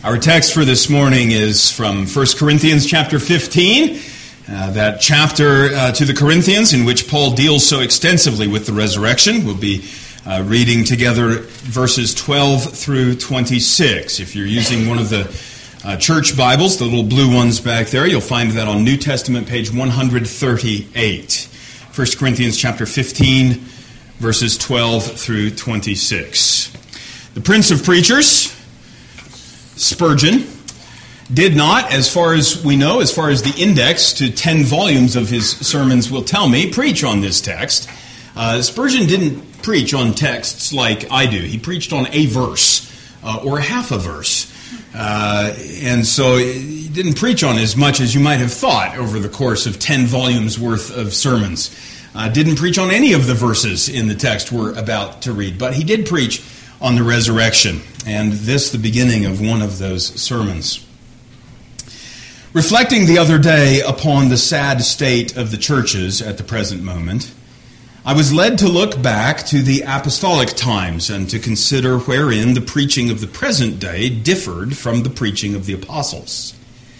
Our text for this morning is from 1 Corinthians chapter 15, that chapter to the Corinthians in which Paul deals so extensively with the resurrection. We'll be reading together verses 12 through 26. If you're using one of the church Bibles, the little blue ones back there, you'll find that on New Testament page 138. 1 Corinthians chapter 15, verses 12 through 26. The Prince of Preachers, Spurgeon, did not, as far as we know, as far as the index to 10 volumes of his sermons will tell me, preach on this text. Spurgeon didn't preach on texts like I do. He preached on a verse or half a verse. And so he didn't preach on as much as you might have thought over the course of 10 volumes worth of sermons. Didn't preach on any of the verses in the text we're about to read, but he did preach on the resurrection, and this the beginning of one of those sermons. Reflecting the other day upon the sad state of the churches at the present moment, I was led to look back to the apostolic times and to consider wherein the preaching of the present day differed from the preaching of the apostles.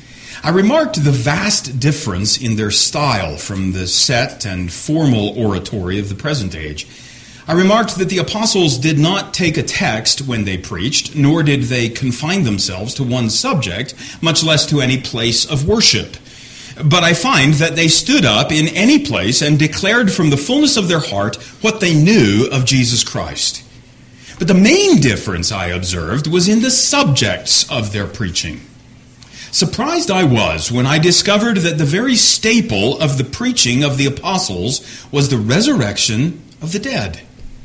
I remarked the vast difference in their style from the set and formal oratory of the present age. I remarked that the apostles did not take a text when they preached, nor did they confine themselves to one subject, much less to any place of worship. But I find that they stood up in any place and declared from the fullness of their heart what they knew of Jesus Christ. But the main difference I observed was in the subjects of their preaching. Surprised I was when I discovered that the very staple of the preaching of the apostles was the resurrection of the dead.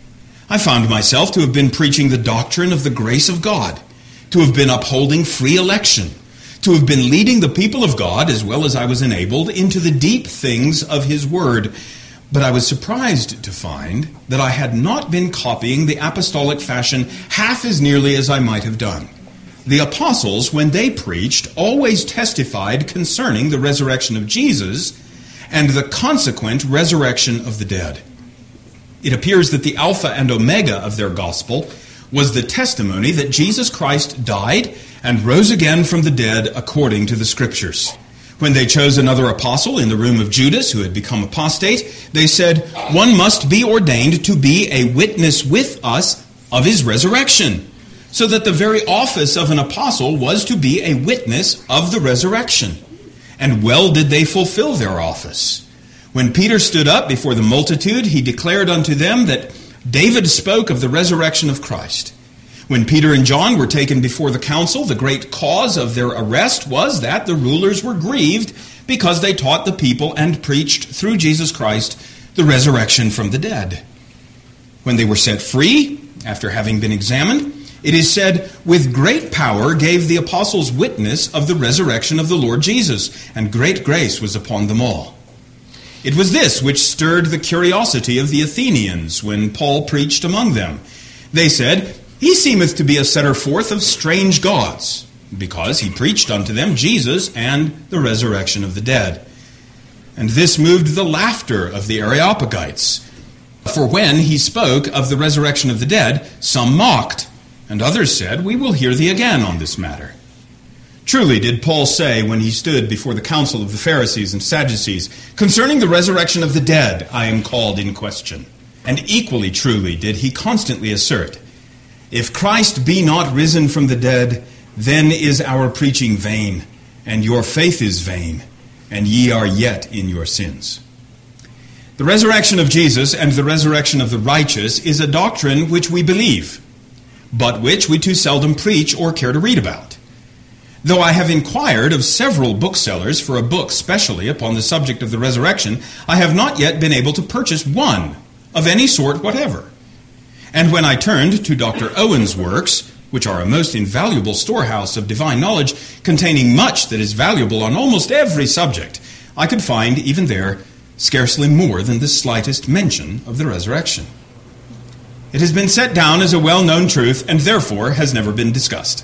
I found myself to have been preaching the doctrine of the grace of God, to have been upholding free election, to have been leading the people of God, as well as I was enabled, into the deep things of His Word. But I was surprised to find that I had not been copying the apostolic fashion half as nearly as I might have done. The apostles, when they preached, always testified concerning the resurrection of Jesus and the consequent resurrection of the dead. It appears that the Alpha and Omega of their gospel was the testimony that Jesus Christ died and rose again from the dead according to the Scriptures. When they chose another apostle in the room of Judas, who had become apostate, they said, "One must be ordained to be a witness with us of his resurrection," so that the very office of an apostle was to be a witness of the resurrection. And well did they fulfill their office. When Peter stood up before the multitude, he declared unto them that David spoke of the resurrection of Christ. When Peter and John were taken before the council, the great cause of their arrest was that the rulers were grieved because they taught the people and preached through Jesus Christ the resurrection from the dead. When they were set free, after having been examined, it is said, "With great power gave the apostles witness of the resurrection of the Lord Jesus, and great grace was upon them all." It was this which stirred the curiosity of the Athenians when Paul preached among them. They said, "He seemeth to be a setter forth of strange gods," because he preached unto them Jesus and the resurrection of the dead. And this moved the laughter of the Areopagites. For when he spoke of the resurrection of the dead, some mocked, and others said, "We will hear thee again on this matter." Truly did Paul say when he stood before the council of the Pharisees and Sadducees, "Concerning the resurrection of the dead, I am called in question." And equally truly did he constantly assert, "If Christ be not risen from the dead, then is our preaching vain, and your faith is vain, and ye are yet in your sins." The resurrection of Jesus and the resurrection of the righteous is a doctrine which we believe, but which we too seldom preach or care to read about. Though I have inquired of several booksellers for a book specially upon the subject of the resurrection, I have not yet been able to purchase one of any sort whatever. And when I turned to Dr. Owen's works, which are a most invaluable storehouse of divine knowledge, containing much that is valuable on almost every subject, I could find, even there, scarcely more than the slightest mention of the resurrection. It has been set down as a well-known truth, and therefore has never been discussed.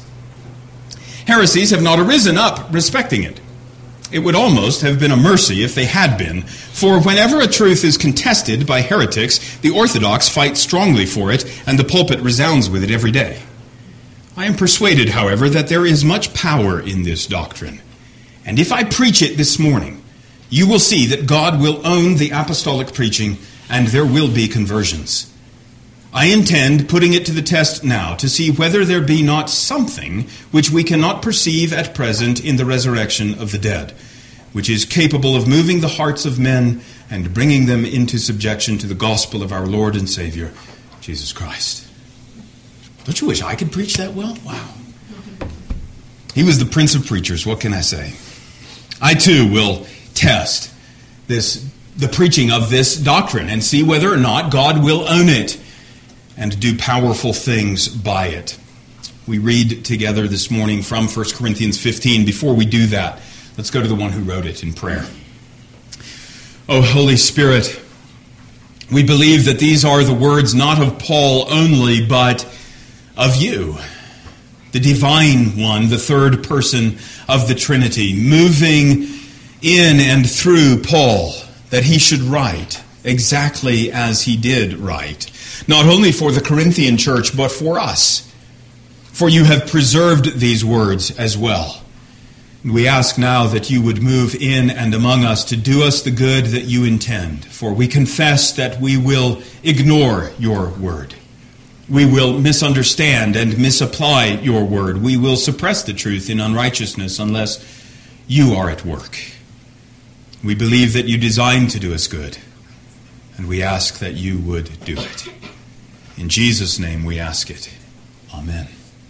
Heresies have not arisen up respecting it. It would almost have been a mercy if they had been, for whenever a truth is contested by heretics, the Orthodox fight strongly for it, and the pulpit resounds with it every day. I am persuaded, however, that there is much power in this doctrine. And if I preach it this morning, you will see that God will own the apostolic preaching, and there will be conversions. I intend putting it to the test now to see whether there be not something which we cannot perceive at present in the resurrection of the dead, which is capable of moving the hearts of men and bringing them into subjection to the gospel of our Lord and Savior, Jesus Christ. Don't you wish I could preach that well? Wow. He was the Prince of Preachers. What can I say? I too will test the preaching of this doctrine and see whether or not God will own it and do powerful things by it. We read together this morning from 1 Corinthians 15. Before we do that, let's go to the one who wrote it in prayer. O Holy Spirit, we believe that these are the words not of Paul only, but of you, the divine one, the third person of the Trinity, moving in and through Paul, that he should write exactly as he did write, not only for the Corinthian church, but for us. For you have preserved these words as well. We ask now that you would move in and among us to do us the good that you intend. For we confess that we will ignore your word. We will misunderstand and misapply your word. We will suppress the truth in unrighteousness unless you are at work. We believe that you designed to do us good, and we ask that you would do it. In Jesus' name we ask it. Amen.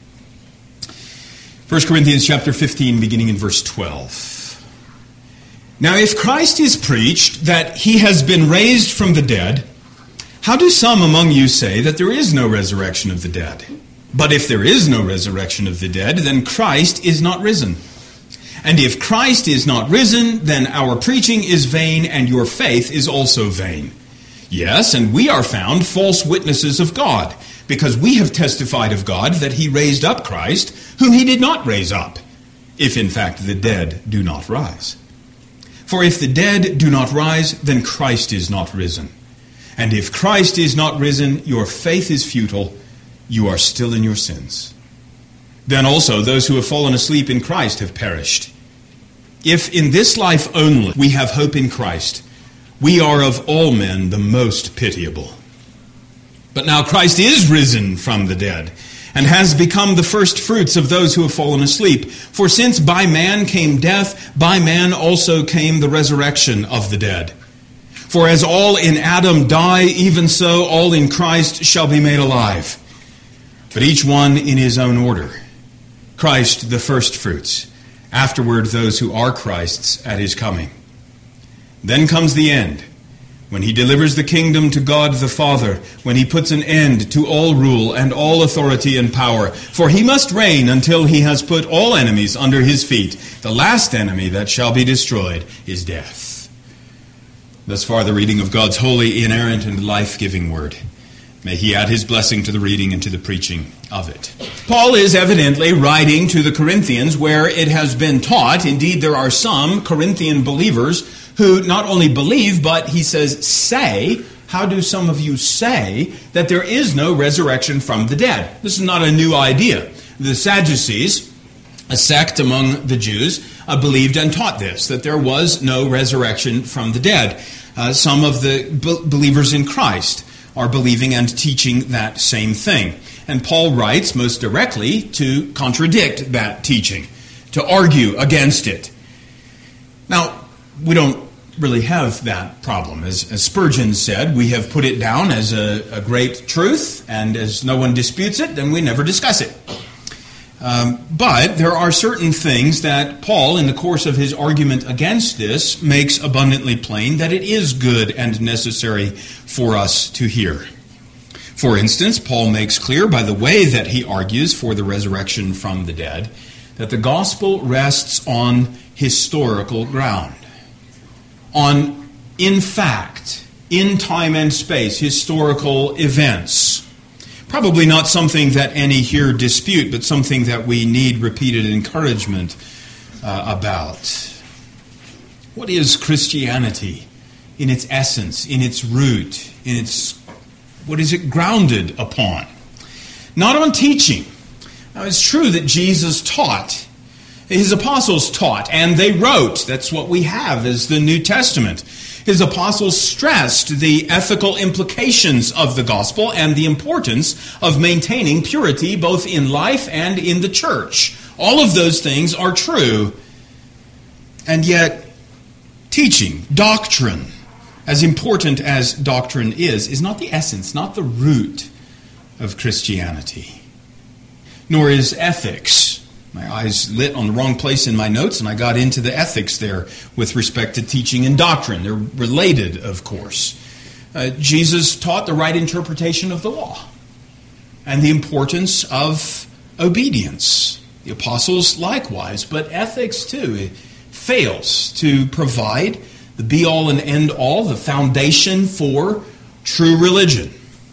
1 Corinthians chapter 15, beginning in verse 12. Now if Christ is preached that he has been raised from the dead, how do some among you say that there is no resurrection of the dead? But if there is no resurrection of the dead, then Christ is not risen. And if Christ is not risen, then our preaching is vain, and your faith is also vain. Yes, and we are found false witnesses of God, because we have testified of God that he raised up Christ, whom he did not raise up, if in fact the dead do not rise. For if the dead do not rise, then Christ is not risen. And if Christ is not risen, your faith is futile, you are still in your sins. Then also those who have fallen asleep in Christ have perished. If in this life only we have hope in Christ, we are of all men the most pitiable. But now Christ is risen from the dead, and has become the first fruits of those who have fallen asleep. For since by man came death, by man also came the resurrection of the dead. For as all in Adam die, even so all in Christ shall be made alive. But each one in his own order. Christ the first fruits, afterward those who are Christ's at his coming. Then comes the end, when he delivers the kingdom to God the Father, when he puts an end to all rule and all authority and power. For he must reign until he has put all enemies under his feet. The last enemy that shall be destroyed is death. Thus far the reading of God's holy, inerrant, and life-giving word. May he add his blessing to the reading and to the preaching of it. Paul is evidently writing to the Corinthians where it has been taught. Indeed, there are some Corinthian believers who not only believe, but he says, say, how do some of you say that there is no resurrection from the dead? This is not a new idea. The Sadducees, a sect among the Jews, believed and taught this, that there was no resurrection from the dead. Some of the believers in Christ are believing and teaching that same thing. And Paul writes most directly to contradict that teaching, to argue against it. Now, we don't really have that problem. As Spurgeon said, we have put it down as a great truth, and as no one disputes it, then we never discuss it. But there are certain things that Paul, in the course of his argument against this, makes abundantly plain that it is good and necessary for us to hear. For instance, Paul makes clear by the way that he argues for the resurrection from the dead that the gospel rests on historical ground. On, in fact, in time and space, historical events. Probably not something that any here dispute, but something that we need repeated encouragement about. What is Christianity in its essence, in its root, what is it grounded upon? Not on teaching, Now, it's true that Jesus taught. His apostles taught, and they wrote. That's what we have as the New Testament. His apostles stressed the ethical implications of the gospel and the importance of maintaining purity both in life and in the church. All of those things are true. And yet, teaching, doctrine, as important as doctrine is not the essence, not the root of Christianity. Nor is ethics. My eyes lit on the wrong place in my notes, and I got into the ethics there with respect to teaching and doctrine. They're related, of course. Jesus taught the right interpretation of the law and the importance of obedience. The apostles likewise, but ethics too. It fails to provide the be-all and end-all, the foundation for true religion.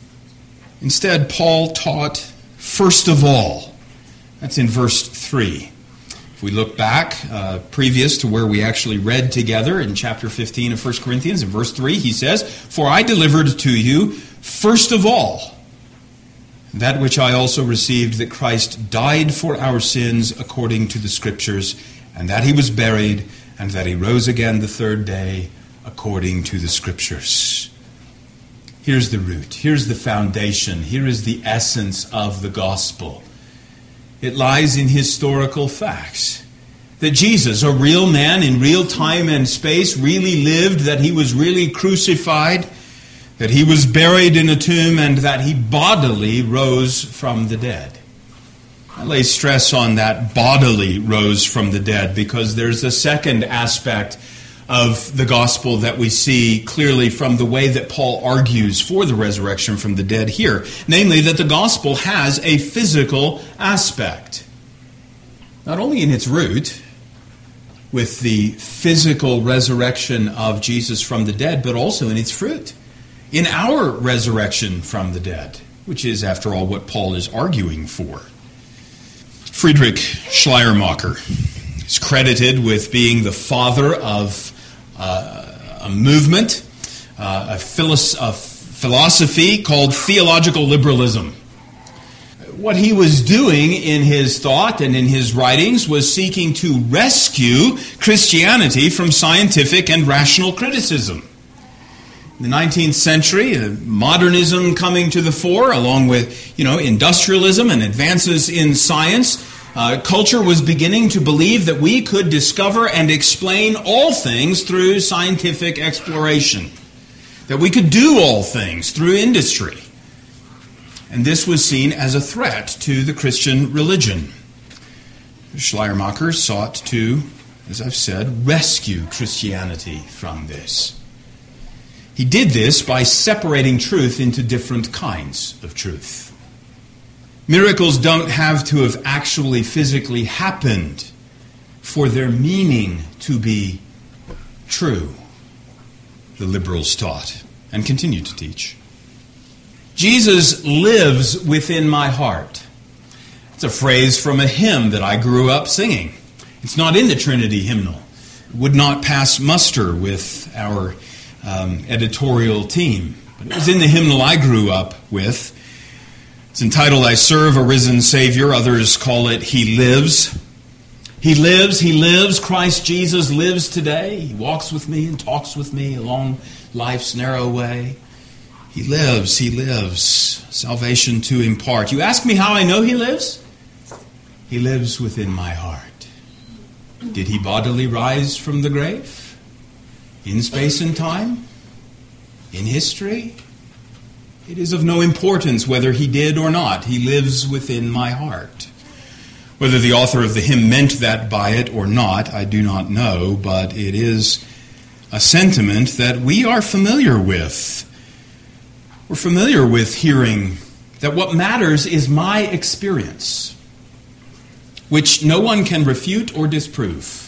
Instead, Paul taught first of all. That's in verse 3. If we look back previous to where we actually read together in chapter 15 of 1 Corinthians, in verse 3, he says, "For I delivered to you first of all that which I also received, that Christ died for our sins according to the Scriptures, and that he was buried, and that he rose again the third day according to the Scriptures." Here's the root. Here's the foundation. Here is the essence of the gospel. It lies in historical facts. That Jesus, a real man in real time and space, really lived, that he was really crucified, that he was buried in a tomb, and that he bodily rose from the dead. I lay stress on that bodily rose from the dead because there's a second aspect of the gospel that we see clearly from the way that Paul argues for the resurrection from the dead here. Namely, that the gospel has a physical aspect. Not only in its root, with the physical resurrection of Jesus from the dead, but also in its fruit. In our resurrection from the dead, which is, after all, what Paul is arguing for. Friedrich Schleiermacher is credited with being the father of a movement, a philosophy called theological liberalism. What he was doing in his thought and in his writings was seeking to rescue Christianity from scientific and rational criticism. In the 19th century, modernism coming to the fore, along with industrialism and advances in science, culture was beginning to believe that we could discover and explain all things through scientific exploration, that we could do all things through industry. And this was seen as a threat to the Christian religion. Schleiermacher sought to, as I've said, rescue Christianity from this. He did this by separating truth into different kinds of truth. Miracles don't have to have actually physically happened for their meaning to be true, the liberals taught and continue to teach. Jesus lives within my heart. It's a phrase from a hymn that I grew up singing. It's not in the Trinity hymnal. It would not pass muster with our editorial team. But it was in the hymnal I grew up with. It's entitled, "I Serve a Risen Savior." Others call it, "He Lives." He lives, He lives. Christ Jesus lives today. He walks with me and talks with me along life's narrow way. He lives, He lives. Salvation to impart. You ask me how I know He lives? He lives within my heart. Did He bodily rise from the grave? In space and time? In history? It is of no importance whether He did or not. He lives within my heart. Whether the author of the hymn meant that by it or not, I do not know, but it is a sentiment that we are familiar with. We're familiar with hearing that what matters is my experience, which no one can refute or disprove.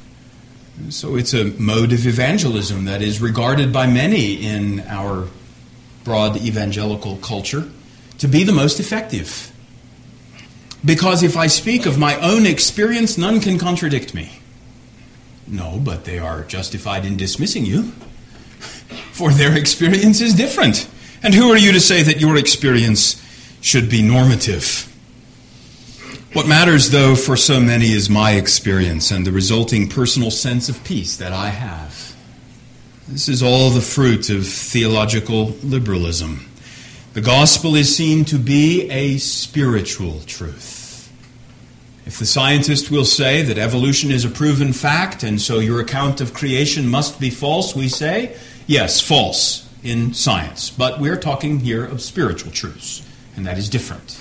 So it's a mode of evangelism that is regarded by many in our broad evangelical culture to be the most effective. Because if I speak of my own experience, none can contradict me. No, but they are justified in dismissing you, for their experience is different. And who are you to say that your experience should be normative? What matters, though, for so many is my experience and the resulting personal sense of peace that I have. This is all the fruit of theological liberalism. The gospel is seen to be a spiritual truth. If the scientist will say that evolution is a proven fact, and so your account of creation must be false, we say, yes, false in science. But we're talking here of spiritual truths, and that is different.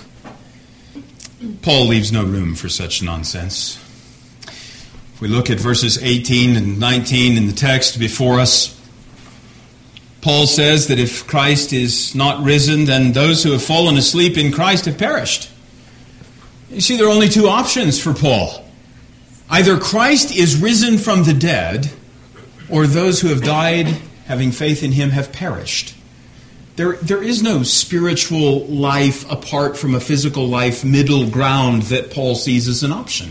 Paul leaves no room for such nonsense. If we look at verses 18 and 19 in the text before us, Paul says that if Christ is not risen, then those who have fallen asleep in Christ have perished. You see, there are only two options for Paul. Either Christ is risen from the dead, or those who have died having faith in him have perished. There is no spiritual life apart from a physical life middle ground that Paul sees as an option.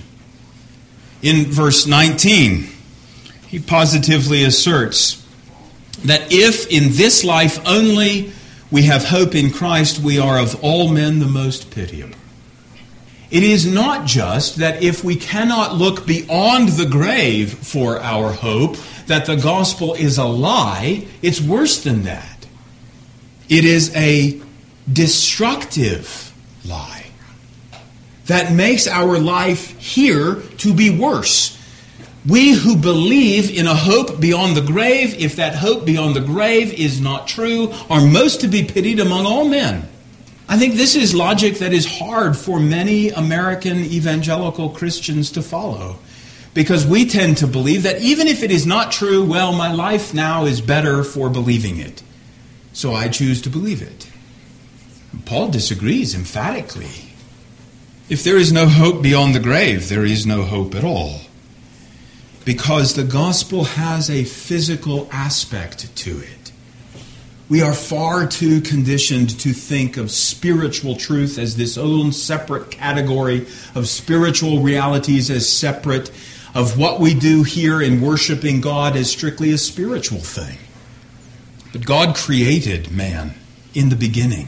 In verse 19, he positively asserts that if in this life only we have hope in Christ, we are of all men the most pitiable. It is not just that if we cannot look beyond the grave for our hope, that the gospel is a lie. It's worse than that. It is a destructive lie that makes our life here to be worse. We who believe in a hope beyond the grave, if that hope beyond the grave is not true, are most to be pitied among all men. I think this is logic that is hard for many American evangelical Christians to follow, because we tend to believe that even if it is not true, well, my life now is better for believing it, so I choose to believe it. Paul disagrees emphatically. If there is no hope beyond the grave, there is no hope at all, because the gospel has a physical aspect to it. We are far too conditioned to think of spiritual truth as this own separate category, of spiritual realities as separate, of what we do here in worshiping God as strictly a spiritual thing. But God created man in the beginning,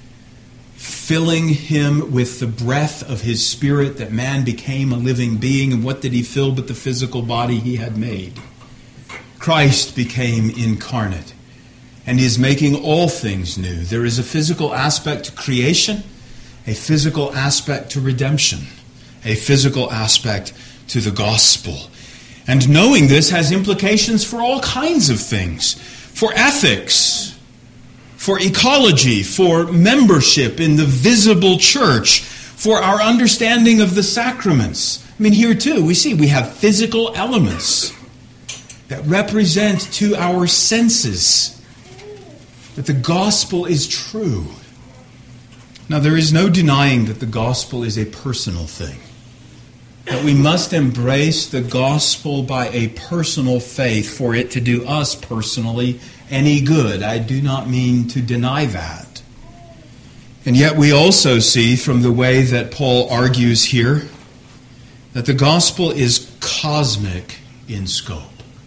filling him with the breath of his spirit, that man became a living being. And what did he fill but the physical body he had made? Christ became incarnate and is making all things new. There is a physical aspect to creation, a physical aspect to redemption, a physical aspect to the gospel. And knowing this has implications for all kinds of things. For ethics, for ecology, for membership in the visible church, for our understanding of the sacraments. I mean, here too, we have physical elements that represent to our senses that the gospel is true. Now, there is no denying that the gospel is a personal thing, that we must embrace the gospel by a personal faith for it to do us personally any good. I do not mean to deny that. And yet we also see from the way that Paul argues here that the gospel is cosmic in scope.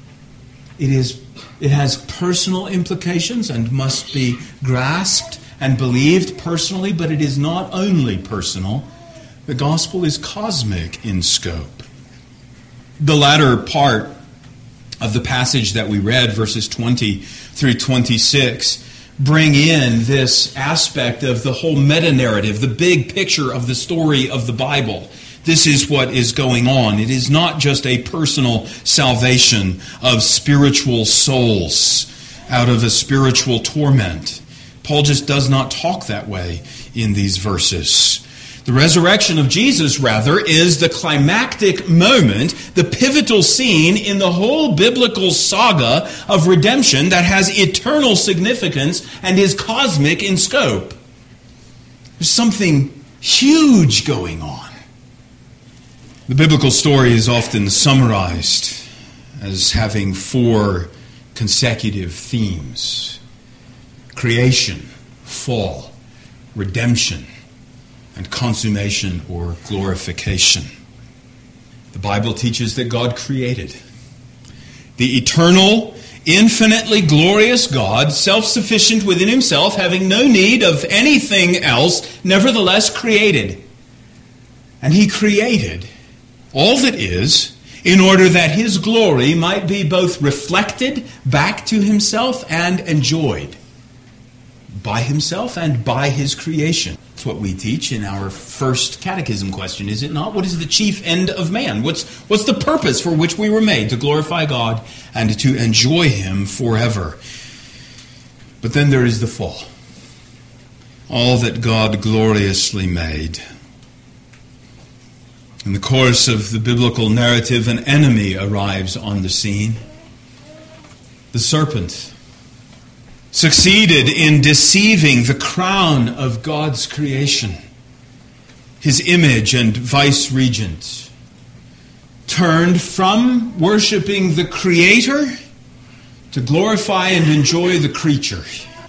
It has personal implications and must be grasped and believed personally, but it is not only personal. The gospel is cosmic in scope. The latter part of the passage that we read, verses 20 through 26, bring in this aspect of the whole meta-narrative, the big picture of the story of the Bible. This is what is going on. It is not just a personal salvation of spiritual souls out of a spiritual torment. Paul just does not talk that way in these verses. The resurrection of Jesus, rather, is the climactic moment, the pivotal scene in the whole biblical saga of redemption that has eternal significance and is cosmic in scope. There's something huge going on. The biblical story is often summarized as having 4 consecutive themes: creation, fall, redemption, and consummation or glorification. The Bible teaches that God created. The eternal, infinitely glorious God, self-sufficient within himself, having no need of anything else, nevertheless created. And he created all that is in order that his glory might be both reflected back to himself and enjoyed by himself and by his creation. That's what we teach in our first catechism question, is it not? What is the chief end of man? What's the purpose for which we were made? To glorify God and to enjoy him forever. But then there is the fall. All that God gloriously made. In the course of the biblical narrative, an enemy arrives on the scene. The serpent succeeded in deceiving the crown of God's creation, his image and vice-regent, turned from worshiping the Creator to glorify and enjoy the creature,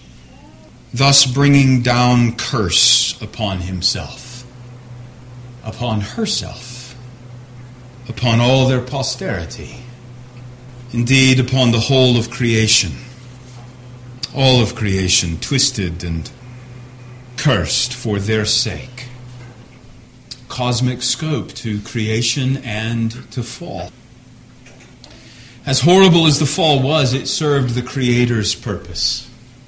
thus bringing down curse upon himself, upon herself, upon all their posterity, indeed upon the whole of creation. All of creation twisted and cursed for their sake. Cosmic scope to creation and to fall. As horrible as the fall was, it served the Creator's purpose.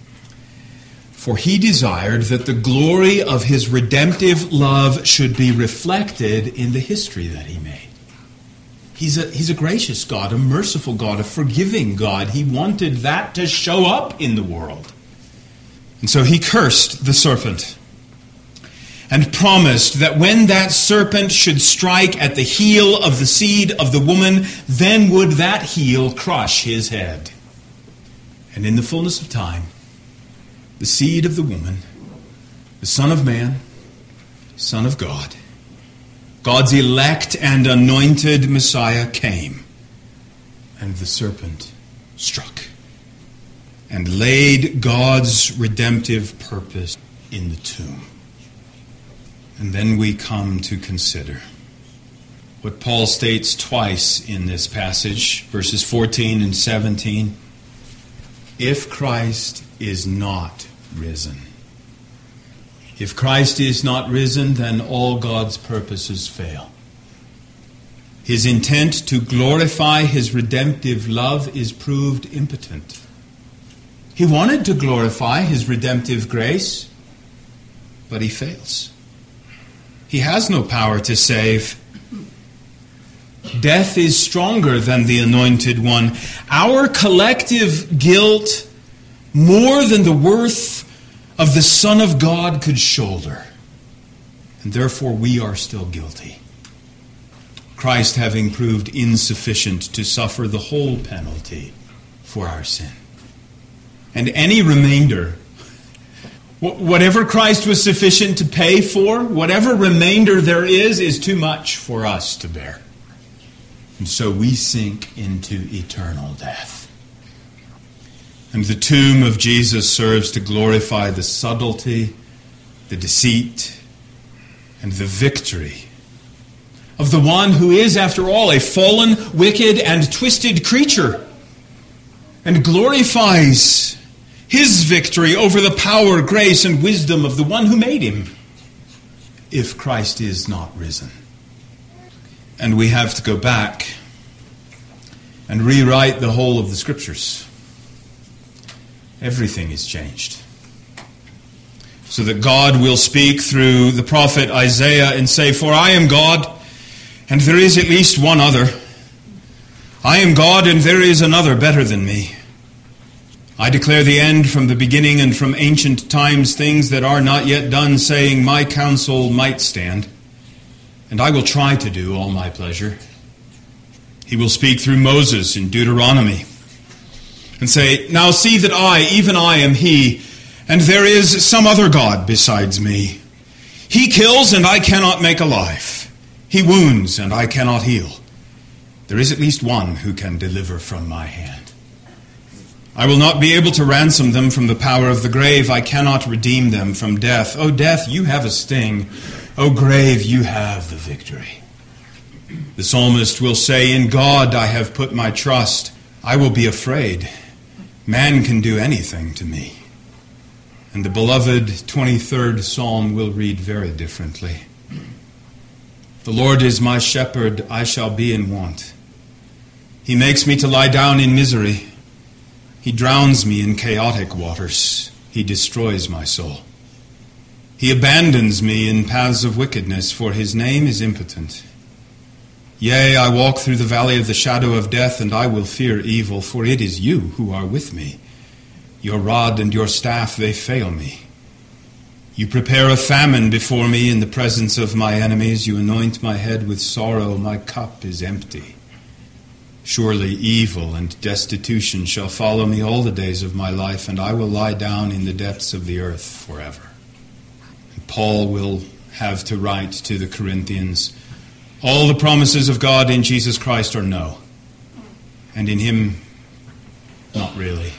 For he desired that the glory of his redemptive love should be reflected in the history that he made. He's a gracious God, a merciful God, a forgiving God. He wanted that to show up in the world. And so he cursed the serpent and promised that when that serpent should strike at the heel of the seed of the woman, then would that heel crush his head. And in the fullness of time, the seed of the woman, the Son of Man, Son of God, God's elect and anointed Messiah came, and the serpent struck and laid God's redemptive purpose in the tomb. And then we come to consider what Paul states twice in this passage, verses 14 and 17. If Christ is not risen. If Christ is not risen, then all God's purposes fail. His intent to glorify his redemptive love is proved impotent. He wanted to glorify his redemptive grace, but he fails. He has no power to save. Death is stronger than the anointed one. Our collective guilt, more than the worth of the Son of God could shoulder. And therefore we are still guilty. Christ having proved insufficient to suffer the whole penalty for our sin. And any remainder, whatever Christ was sufficient to pay for, whatever remainder there is too much for us to bear. And so we sink into eternal death. And the tomb of Jesus serves to glorify the subtlety, the deceit, and the victory of the one who is, after all, a fallen, wicked, and twisted creature, and glorifies his victory over the power, grace, and wisdom of the one who made him, if Christ is not risen. And we have to go back and rewrite the whole of the Scriptures. Everything is changed. So that God will speak through the prophet Isaiah and say, "For I am God, and there is at least one other. I am God, and there is another better than me. I declare the end from the beginning, and from ancient times things that are not yet done, saying, my counsel might stand, and I will try to do all my pleasure." He will speak through Moses in Deuteronomy and say, "Now see that I, even I, am he, and there is some other God besides me. He kills, and I cannot make alive. He wounds, and I cannot heal. There is at least one who can deliver from my hand. I will not be able to ransom them from the power of the grave. I cannot redeem them from death. O death, you have a sting. O grave, you have the victory." The psalmist will say, "In God I have put my trust. I will be afraid. Man can do anything to me." And the beloved 23rd Psalm will read very differently. The Lord is my shepherd, I shall be in want. He makes me to lie down in misery. He drowns me in chaotic waters. He destroys my soul. He abandons me in paths of wickedness, for his name is impotent. Yea, I walk through the valley of the shadow of death, and I will fear evil, for it is you who are with me. Your rod and your staff, they fail me. You prepare a famine before me in the presence of my enemies. You anoint my head with sorrow. My cup is empty. Surely evil and destitution shall follow me all the days of my life, and I will lie down in the depths of the earth forever. And Paul will have to write to the Corinthians, all the promises of God in Jesus Christ are no, and in him, not really.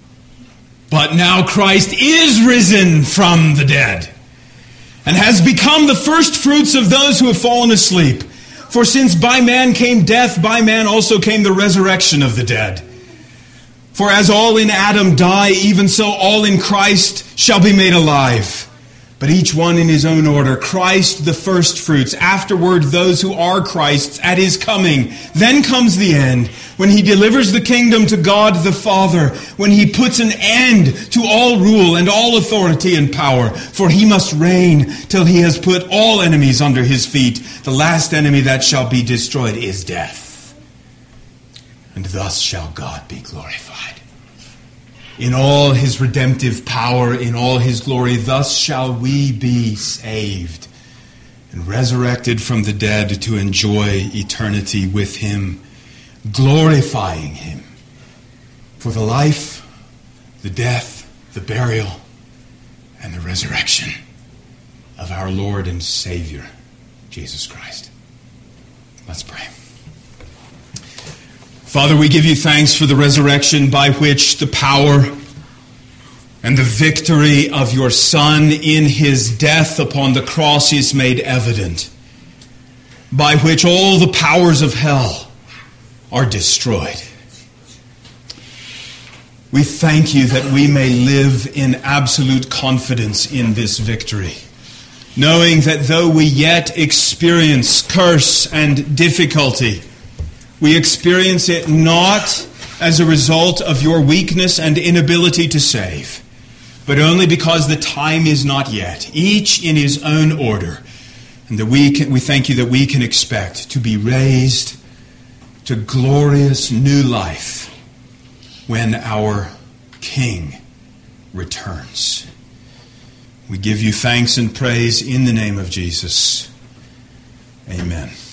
But now Christ is risen from the dead, and has become the first fruits of those who have fallen asleep. For since by man came death, by man also came the resurrection of the dead. For as all in Adam die, even so all in Christ shall be made alive. But each one in his own order. Christ the first fruits, afterward those who are Christ's at his coming. Then comes the end, when he delivers the kingdom to God the Father, when he puts an end to all rule and all authority and power. For he must reign till he has put all enemies under his feet. The last enemy that shall be destroyed is death. And thus shall God be glorified. In all his redemptive power, in all his glory, thus shall we be saved and resurrected from the dead to enjoy eternity with him, glorifying him for the life, the death, the burial, and the resurrection of our Lord and Savior, Jesus Christ. Let's pray. Father, we give you thanks for the resurrection by which the power and the victory of your Son in his death upon the cross is made evident, by which all the powers of hell are destroyed. We thank you that we may live in absolute confidence in this victory, knowing that though we yet experience curse and difficulty, we experience it not as a result of your weakness and inability to save, but only because the time is not yet, each in his own order, and that we thank you that we can expect to be raised to glorious new life when our King returns. We give you thanks and praise in the name of Jesus. Amen.